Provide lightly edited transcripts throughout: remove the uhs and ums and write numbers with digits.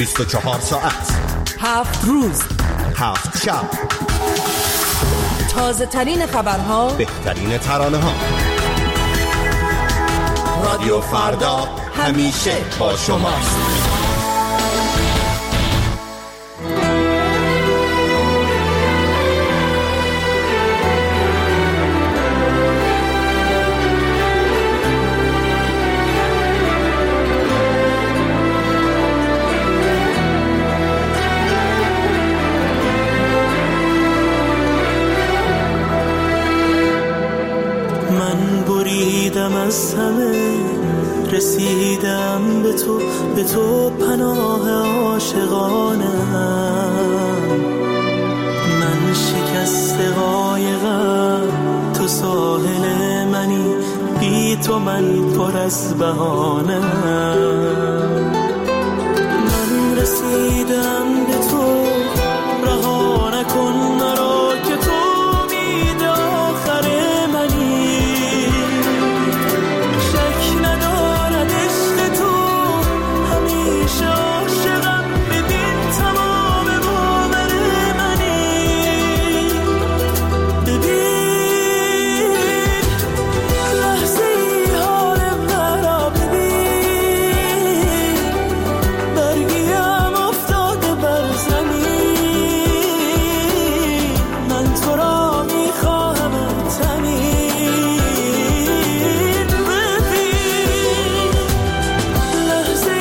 24 ساعت 7 روز 7 شب، تازه ترین خبرها، بهترین ترانه ها. رادیو فردا همیشه با شماست. از همه رسیدم به تو پناه عاشقانم. من شکست قایقم، تو ساحل منی، بی تو من پر از بهانه. من رسیدم به تو، رها نکن مرا که تو امید آخر منی. عاشقم ببین تمام باور منی. ببین لحظه حال مرا، ببین برگیم افتاده بر زمین. من تو را میخواهم تنین. ببین لحظه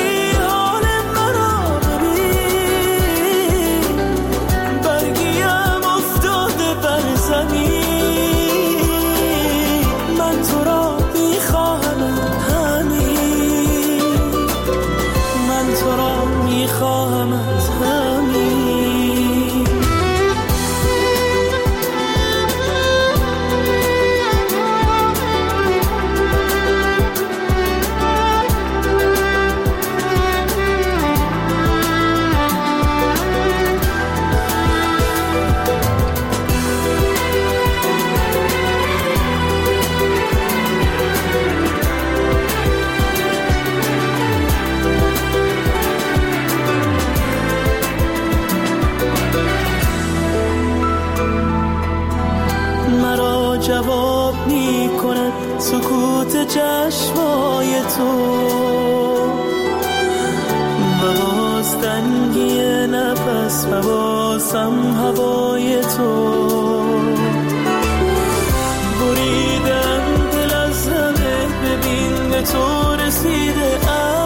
جواب می کند سکوت چشمای تو و باز تنگی نفس و بازم هوای تو. بریدم دل از همه، ببین به تو رسیده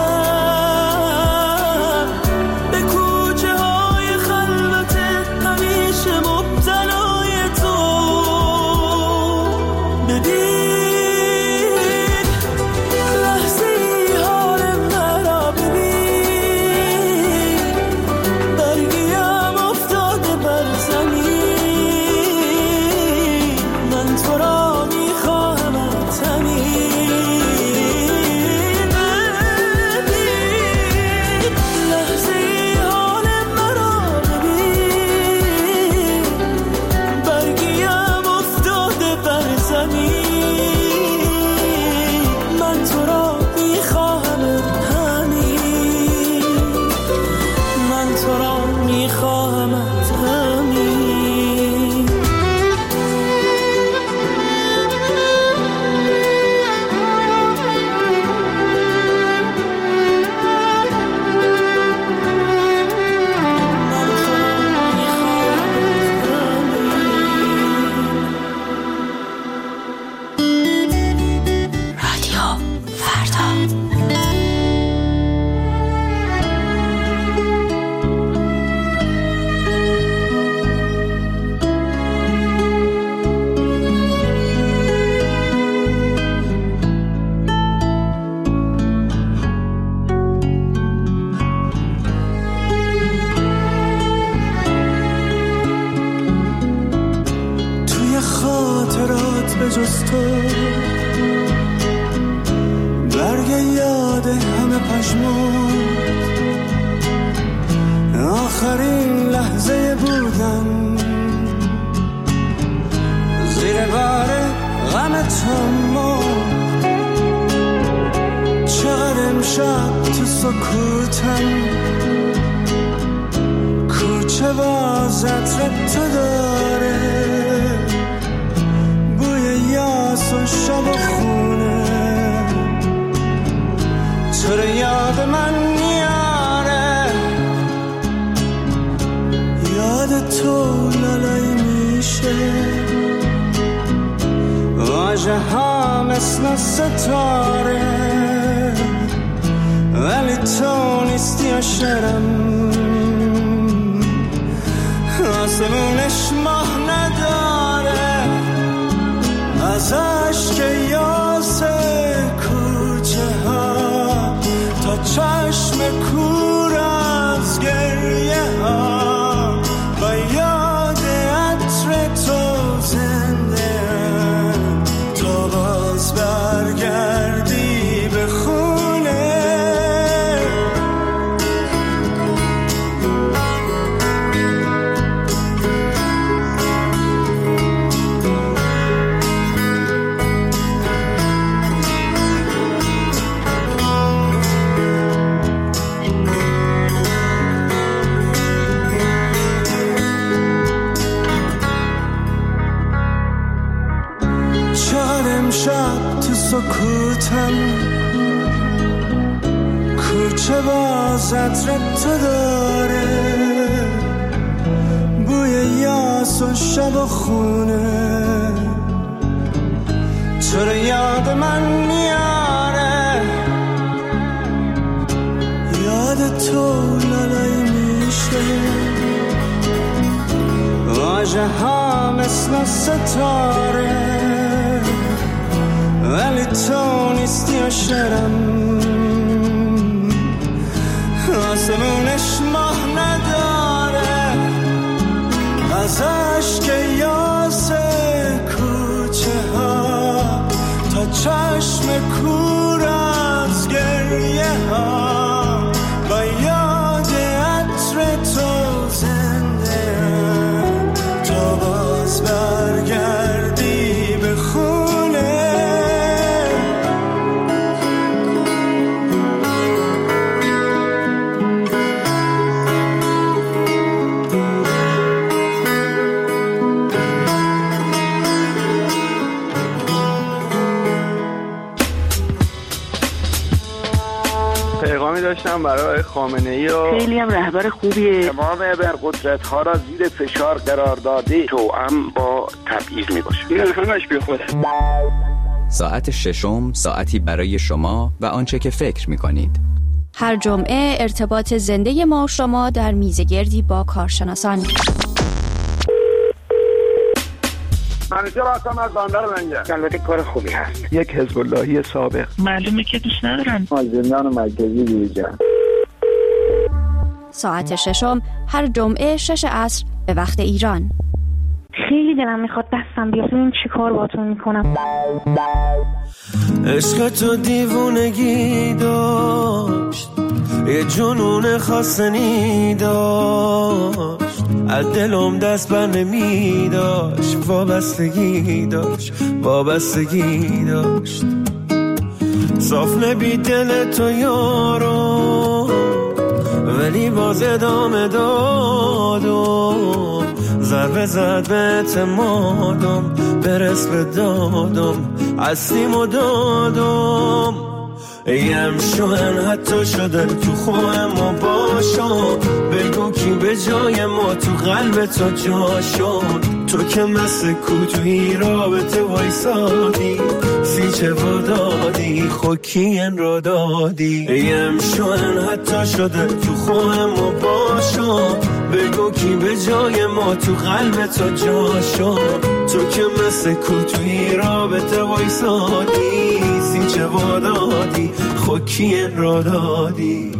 ام. به کوچه های خلوت همیشه مبتلای تو. ببین لحظه حال مرا، ببین برگیم افتاده بر زمین. من تو را میخواهم تنین. ببین لحظه حال مرا، ببین برگیم افتاده بر زمین. من تو را میخواهم همین. من تو را میخواهم همین. به جز تو برگ یاد همه پشمات. آخرین لحظه بودم زیر بار غم تو مرد. چقدر امشب تو سکوتم کوچه باز عطر تو داره، بوی یاس و شب و خونه، تو رو یاد من میاره، یاد تو لالایی میشه، واژه ها مثل ستاره، ولی تو نیستی و شرم، آسمونش ماه نداره، از عشق یاس کوچه ها تا چشم کور از گریه ها، با یاد عطر تو زنده، تو باز برگردی به خونه. شب تو سکوتم، کوچه باز عطر تو داره، بوی یاس و شب و خونه، تو رو یاد من میاره، یاد تو لالایی میشه، واژه ها مثل ستاره، ولی تو نیستی و شرم، آسمونش ماه نداره، از عشق یاس کوچه ها تا چشم کور از گریه ها، با یاد عطر تو زنده، تو باز برگردی به خونه. پیغامی داشتم برای خامنه‌ای و خیلی هم رهبر خوبیه، تمام ابرقدرت‌ها را زیر فشار قرار داده، توأم با تبعیض میباشه. این همش بیخوده. ساعت ششم، ساعتی برای شما و آنچه که فکر می‌کنید. هر جمعه ارتباط زنده ما و شما در میزگردی با کارشناسان. منیجر هستم از بندر لنگر. البته کار خوبی هست. یک حزب اللهی سابق. معلومه که دوست ندارن. زندان مرکزی بیرجان. ساعت ششم هر جمعه 6 عصر به وقت ایران. خیلی دلم میخواد دستم بیاد، این چی کار باتون میکنم. عشق تو دیوونگی داشت، یه جنون خاصنی داشت، از دلم دست بر نمی داشت، وابستگی داشت، وابستگی داشت، صاف نبی دل تو یارو، ولی باز ادامه دادم، ضربه زد به اعتمادم، برس به دادم، عصیم و دادم، ایم شوهن حتی شده تو خواه ما باشم، بگو کی به جای ما تو قلب تو جا شد، تو که مثل کوتوی رابطه وایسادی، سیچه و دادی خوکین را دادی، ایم شوهن حتی شده تو خواه ما باشم، بگو کی به جای ما تو قلب تو جا شد، تو که مثل کوتوی رابطه وایسادی، سیچه و دادی خوکین را دادی.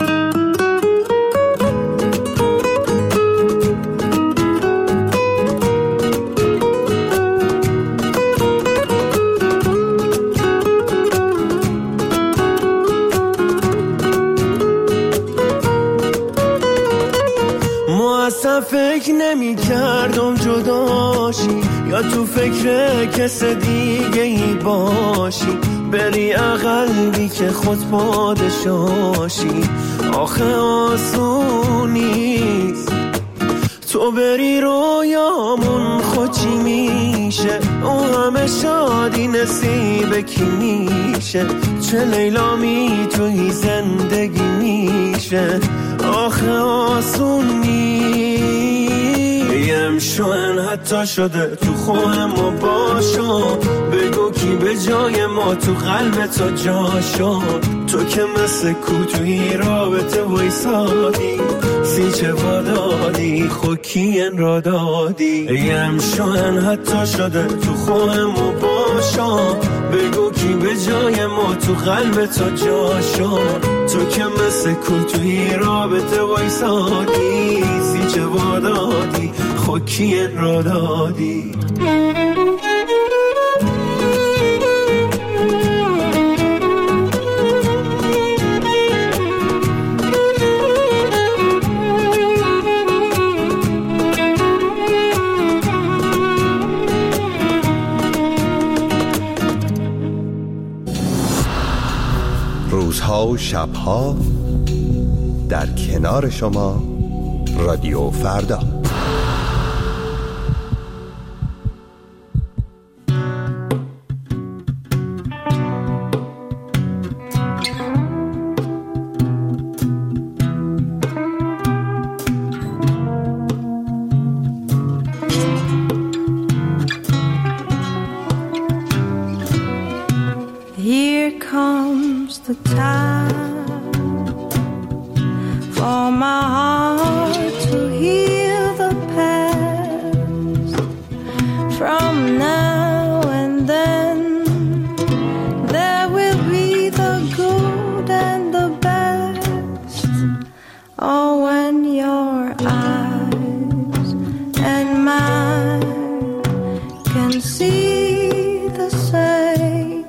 اصلا فکر نمی کردم جداشی، یا تو فکر کس دیگه ای باشی، بری اقلبی که خود پادشاشی، آخه آسون نیست تو بری رویامون خوچی میشه، اون همه شادی نصیب کی میشه؟ چه لیلا میتونی زندگی میشه، آخه آسون نیم شوهن حتی شده تو خواه ما باشو، بگو کی به جای ما تو قلب تو جا شد. تو که مثل کوتوی رابطه ویسادی، سیچه وادادی خوکین را دادی. یم شوهن حتی شده تو خواه ما باشو، بگو کی به جای ما تو قلب تو جا شد. تو که مثل کوتوی رابطه ویسادی، سیچه وادادی خوکین را دادی. روزها و شبها در کنار شما رادیو فردا. Here comes the time for my heart to heal the past. From now and then there will be the good and the best. Oh, when your eyes and mine can see the same.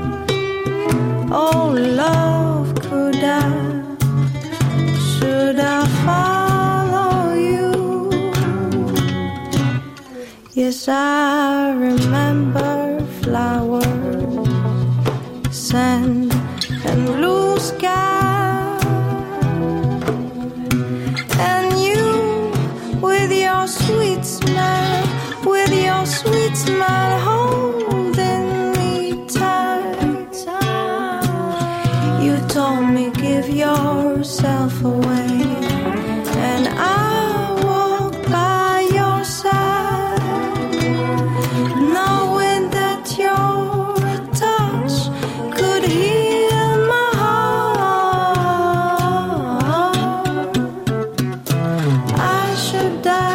Oh, love, should I follow you? Yes, I remember flowers, sand and blue sky, and you with your sweet smile, holding me tight. You told me give yourself away, and I walked by your side, knowing that your touch could heal my heart. I should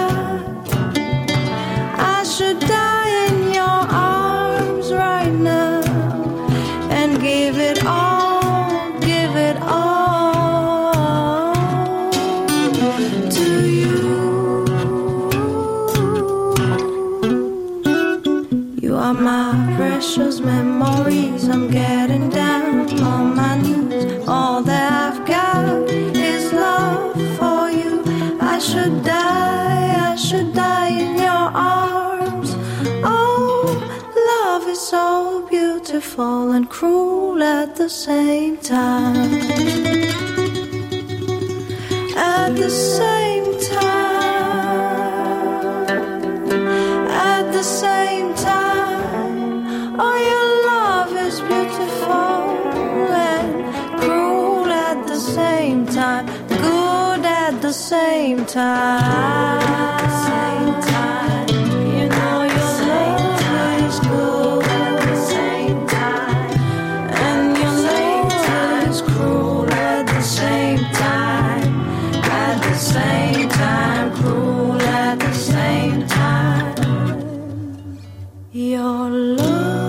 die in your arms right now and give it all to you. You are my precious memories. I'm getting down on my knees. All that I've got is love for you. I should die in your arms. Oh, love is so beautiful and cruel at the same time. At the same time, oh, your love is beautiful and cruel at the same time, good at the same time. You know your love is good at the same time, and your love is cruel at the same time. At the same time, cruel at the same time. Your love,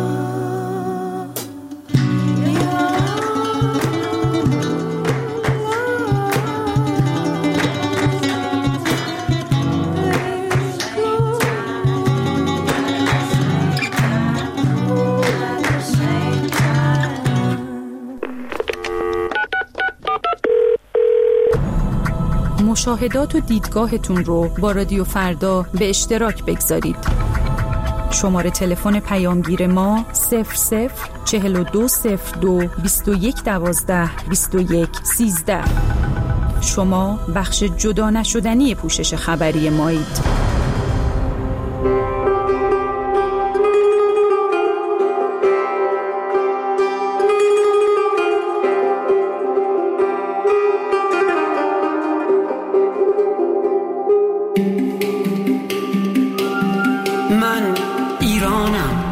مشاهدات و دیدگاهتون رو با رادیو فردا به اشتراک بگذارید. شماره تلفن پیامگیر ما 00420221122113. شما بخش جدا نشدنی پوشش خبری مایید. من ایرانم،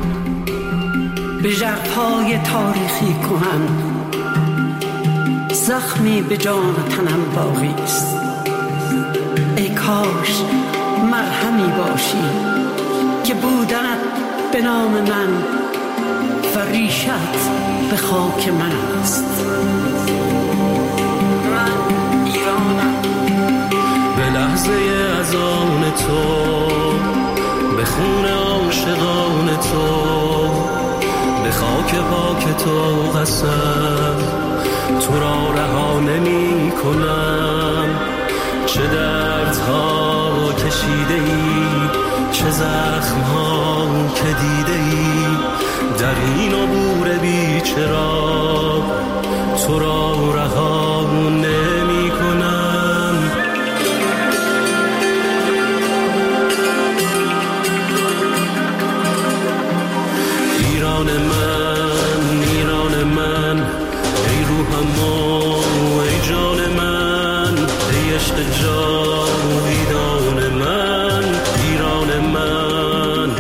به ژرفای تاریخی کهن، زخمی به جان تنم باقی است. ای کاش مرهمی باشی که بودنت به نام من و ریشت به خاک من است. من ایرانم، به لحظه اذان تو، به خون عاشقان تو، به خاک پاک تو قسم، تو را رها نمی کنم. چه دردها کشیده ای، چه زخمها که دیده ای، در این عبور بیچرا تو را رها نمی کنم. ایران من، ایران من، ای روحم و ای جان من، ای عشق جاویدان من، ایران من.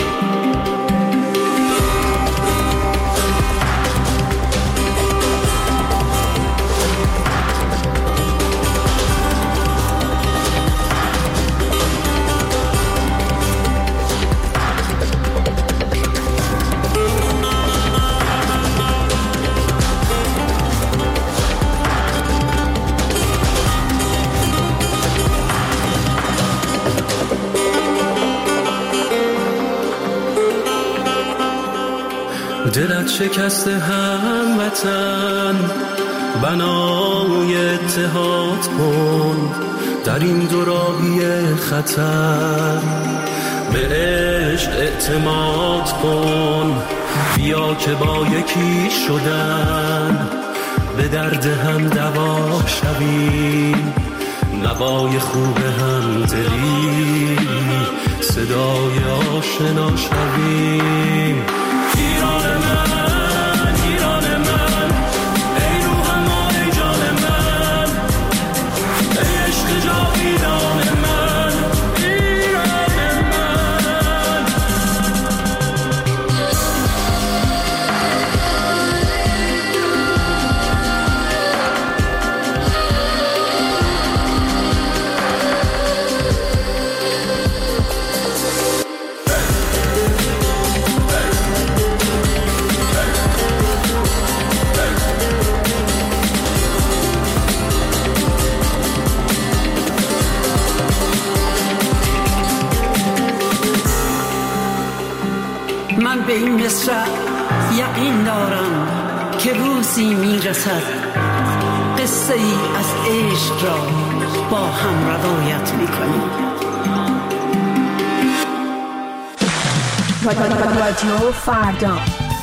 دلت شکست هموطن، بنای اتحاد کن در این دوراهی خطر. به عشق اعتماد کن، بیا که با یکی شدن به درد هم دوا شویم. نوای خوب هم دلی، صدای آشنا شویم. ایران من، ایران من، ای روحم و ای جان من، ای عشق جاویدان من، ایران من. من به این مصرع یقین دارم که روزی میرسد قصه ای از عشق را با هم روایت میکنیم. رادیو فردا.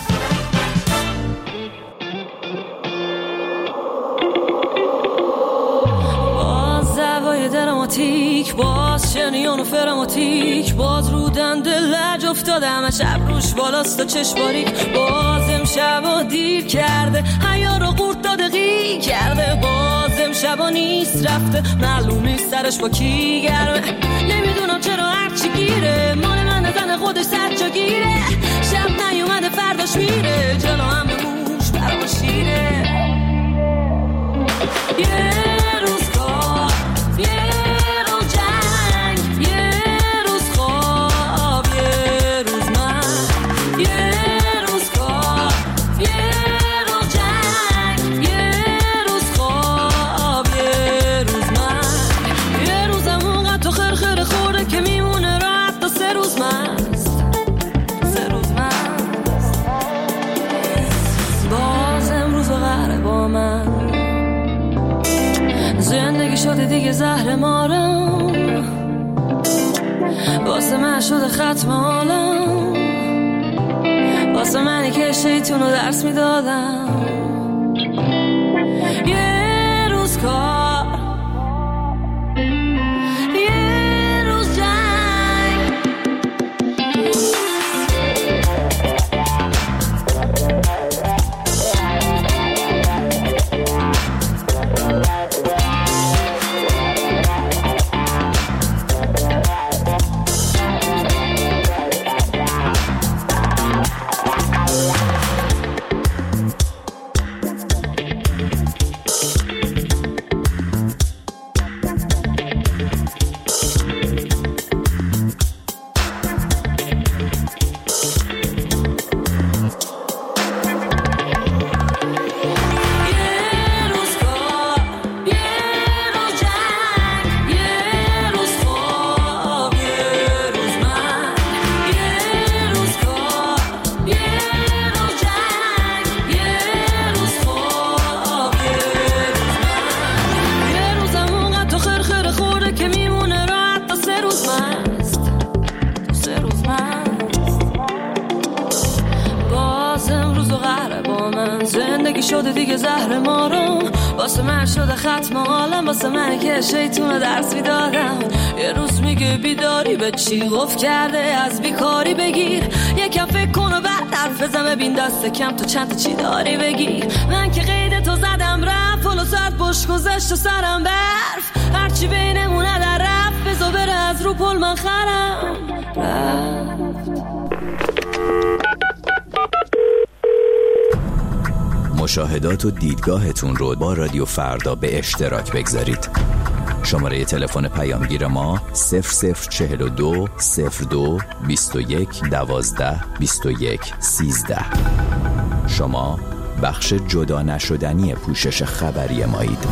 دراماتیک، باز شنیان و فراماتیک، باز رو دنده لج افتاده، همه شب روش بالاست و چشم باریک. باز امشبا دیر کرده، حیا رو قورت داده قی کرده. باز امشبا نیست رفته، معلوم نیست سرش با کی گرمه. نمیدونم چرا هرچی گیره، مال من زن خودش سر جا گیره. شب نیومده فرداش میره، جلو هم به موش برام شیره. زندگی شده دیگه زهر مارم، واسه من شده ختم حالم، واسه منی که شیطون رو درس میدادم. یه روز کار، حال ما رو. واسه من شده ختم حالم، واسه من که شیطون درس میدادم. یه روز میگه بیداری به چی گفت کرده، از بیکاری بگیر یکم فکر کن و بعد حرف بزن، ببین دست کم تو چند تا چی داری بگیر. من که قید تو زدم رفت، فلو ساعت بش گذشت و سرم برف، هرچی بینمونه در رفت، بزا بره از رو پل من خرم رفت. مشاهدات و دیدگاهتون رو با رادیو فردا به اشتراک بگذارید. شماره تلفن پیامگیر ما 0042 02 21 12 21 13. شما بخش جدا نشدنی پوشش خبری مایید.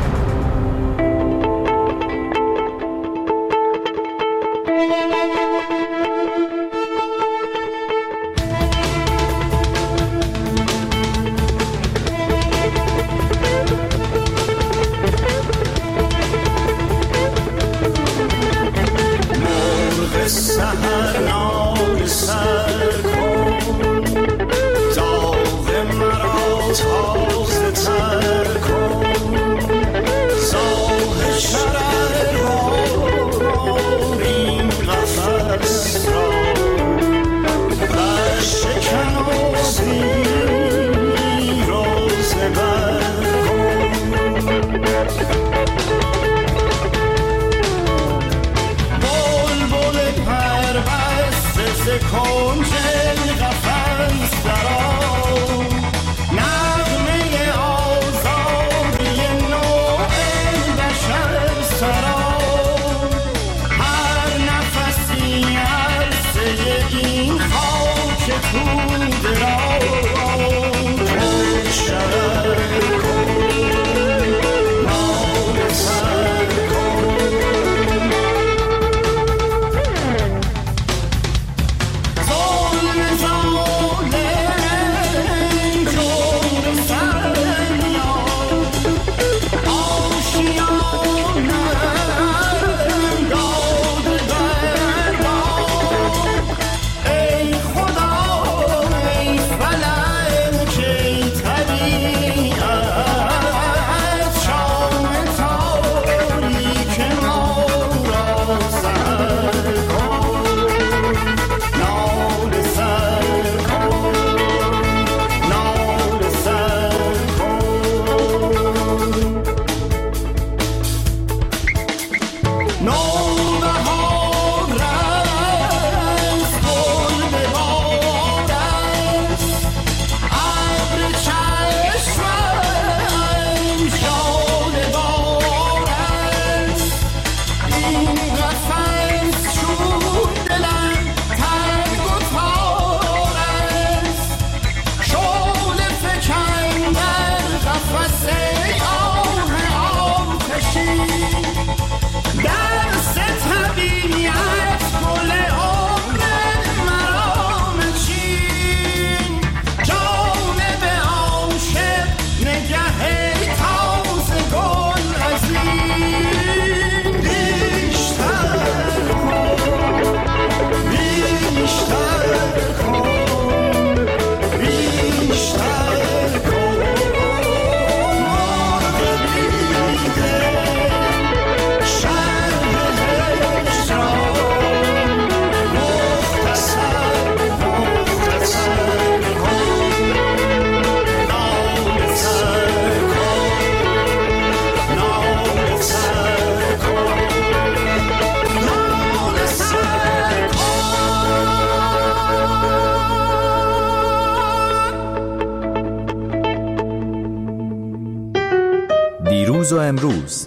دیروز و امروز،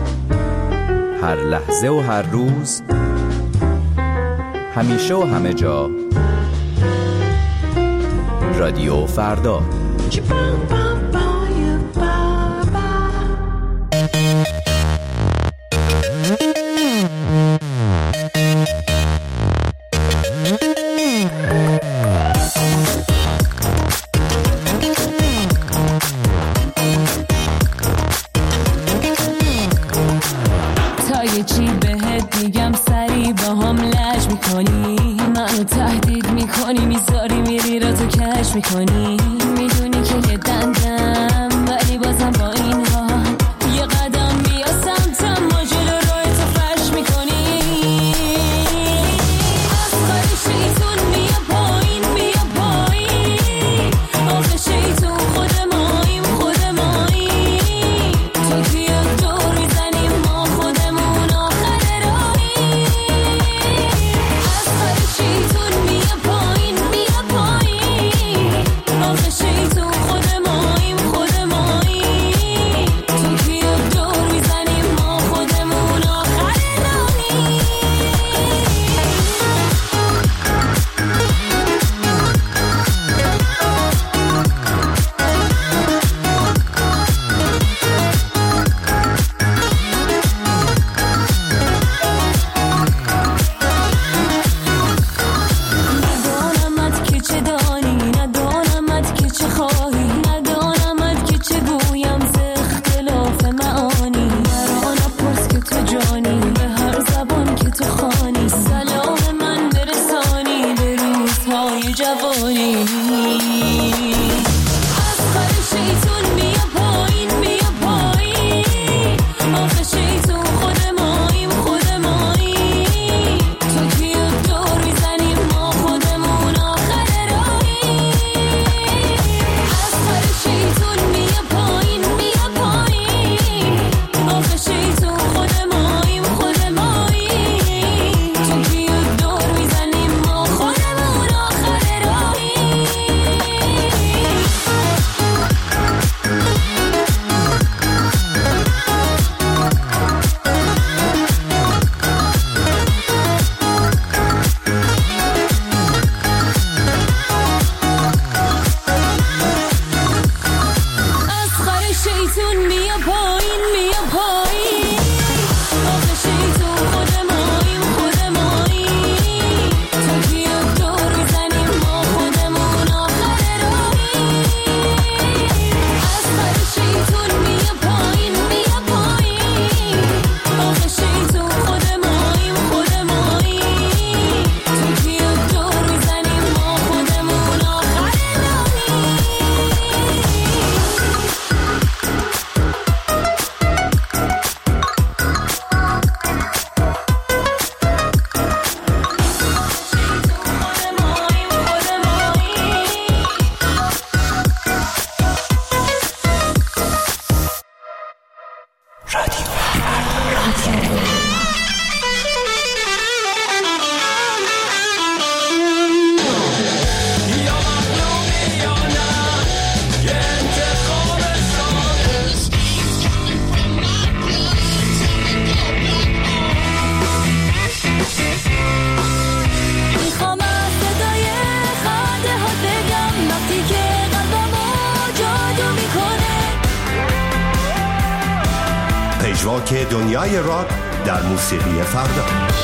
هر لحظه و هر روز، همیشه و همه جا، رادیو فردا. میکنی میدونی که یه دندم ولی باز پژواک دنیای راک در موسیقی فردا.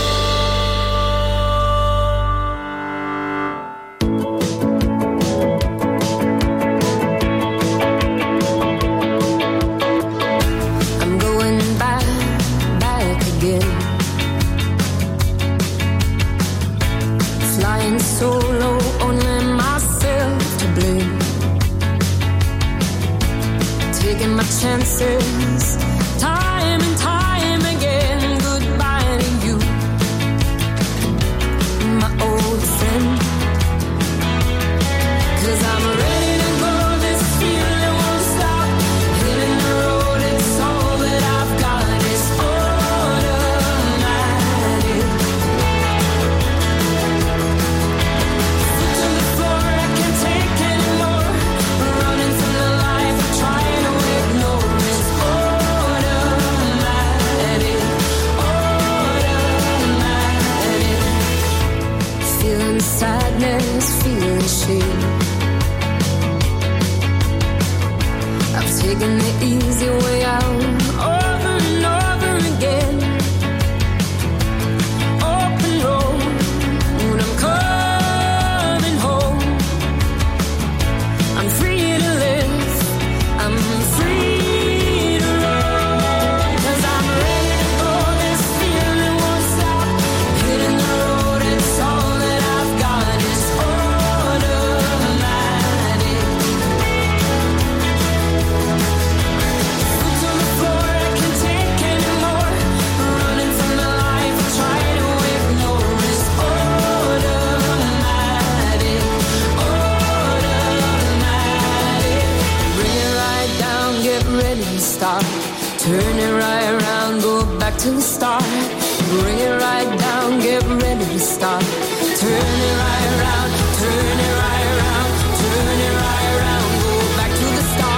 Turn it right around, go back to the start. Bring it right down, get ready to start. Turn it right around, turn it right around, turn it right around, go back to the start.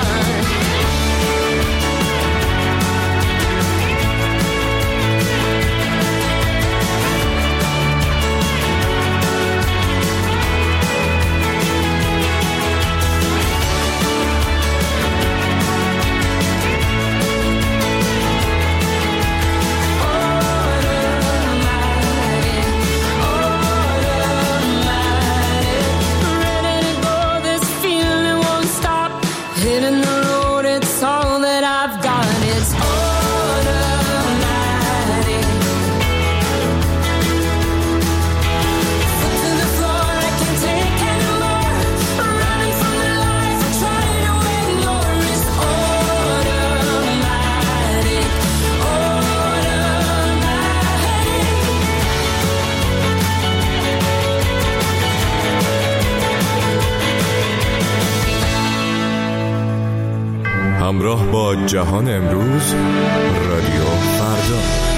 همراه با جهان امروز، رادیو فردا.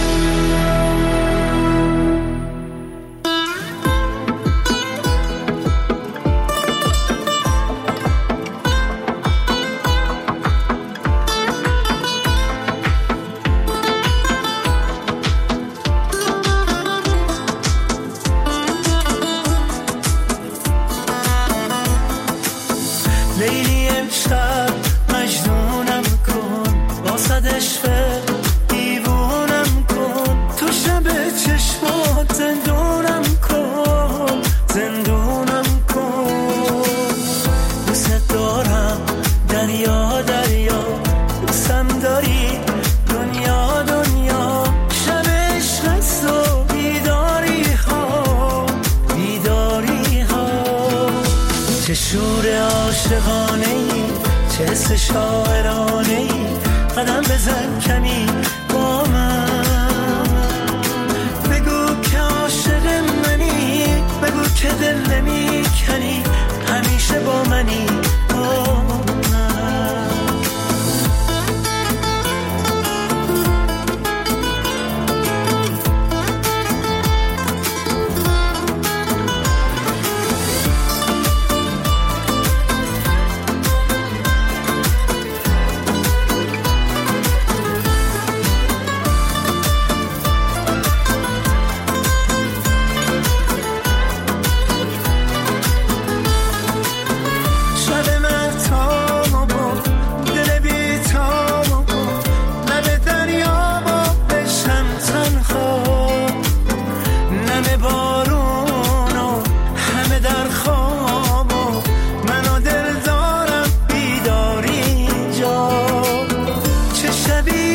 لیلی امشب مجنونم کن، واسدش دیوونم کن، تو شب چشمات زندونم کن، زندونم کن. دوست دارم دریا دریا، دوستم داری دنیا دنیا. شب عشقست و بیداری ها بیداری ها. چه شور عاشقانه ای، چه حس شاعرانه ای. قدم بزن کمی با من، بگو که عاشق منی، بگو که دل نمی کنی، همیشه با منی با من.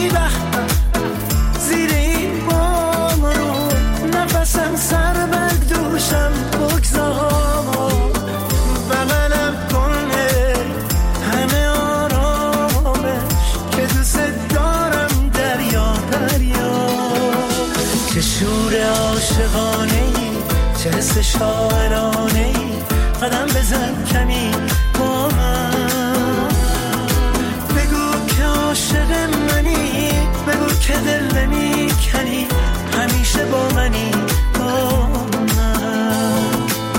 شبی وقت زیر این بارون، نفسم سر بر دوشم بگذار، بغلم کنه همه آرامش که دوست دارم دریا دریا. چه شور عاشقانه‌ای، چه حس شاعرانه‌ای، قدم بزن کمی با من، بگو که عاشق منی، بگو که دل نمی‌کنی، همیشه با منی با من.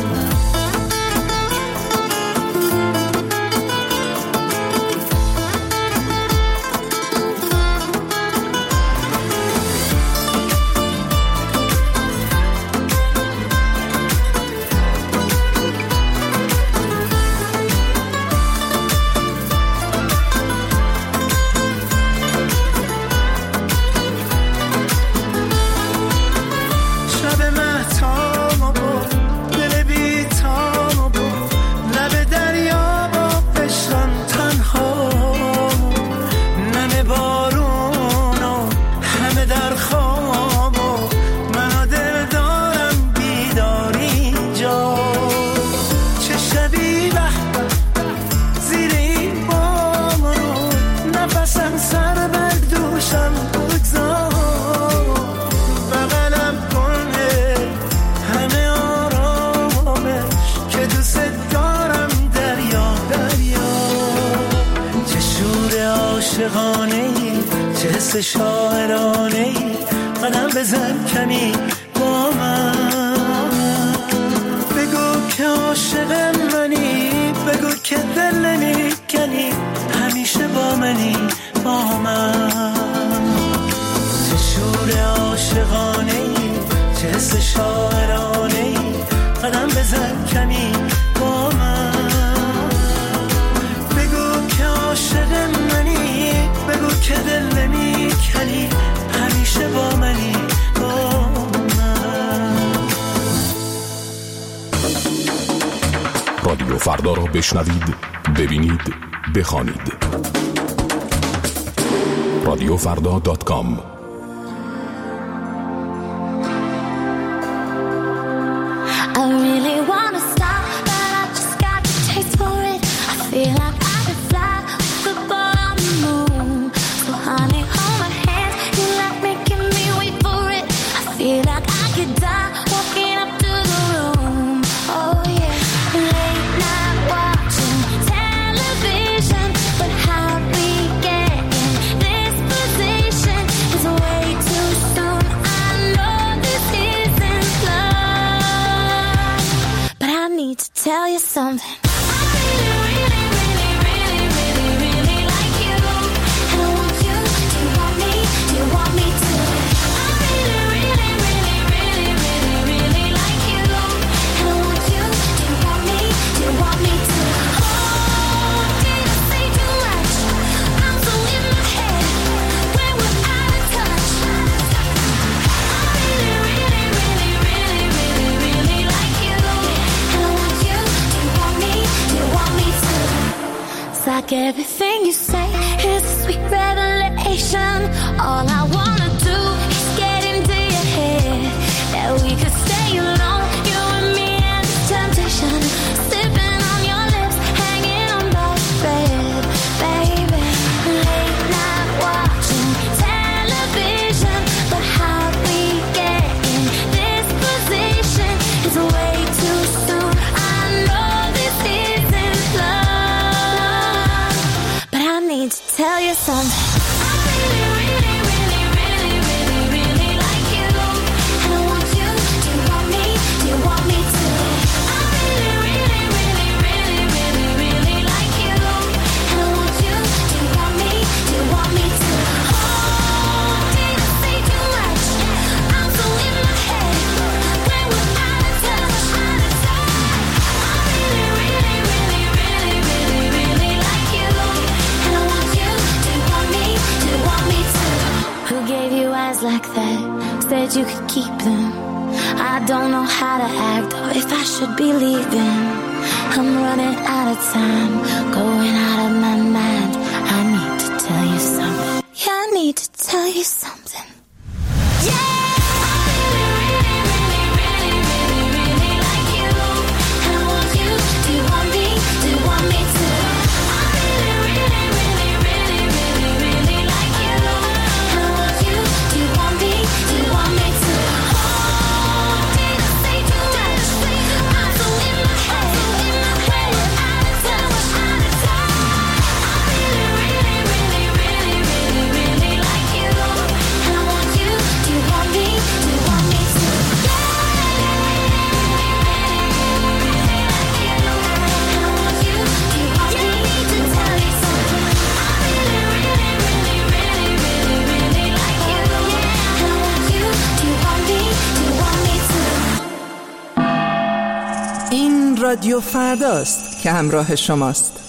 شاعرانه‌ای، قدم بزن کمی با من، بگو که عاشق منی، بگو که دل نمی‌کنی، همیشه با منی با من. چه شور عاشقانه‌ای، چه حس شاعرانه‌ای، قدم بزن کمی با من، بگو که عاشق منی، بگو که دل نمی‌کنی، همیشه با منی با من. رادیو فردا را بشنوید، ببینید، بخوانید. radiofrda.com. I really wanna stop, but I just got the taste for it. I feel like I could fly with the ball on the moon. So honey, hold my hand, you like making me wait for it. I feel like I could die walking up to the room. Oh yeah, late night watching television, but how we get in this position is way too soon. I know this isn't love, but I need to tell you something. Like everything you say is a sweet revelation. All I wanna do is get into your head, that we could stay alone, you and me and the temptation, sipping on your lips, hanging on by a thread, baby. Late night watching television, but how we get in this position is way too soon. I know this isn't love, but I need to tell you something. I really, really, really, really, really, really like you, and I want you to want me. Do you want me to? I really, really, really, really, really, really like you, and I want you to want me. Do you want me to? Oh, did I say too much? I'm so in my head when we're out of touch, out of touch. I really, really, really, really, really, really like you, and I want you to want me. Do you want me to? Who gave you eyes like that? Said you could keep them. I don't know how to act or if I should be leaving. I'm running out of time, going out of my mind. I need to tell you something. Yeah, I need need to tell you something. رادیو فرداست که همراه شماست.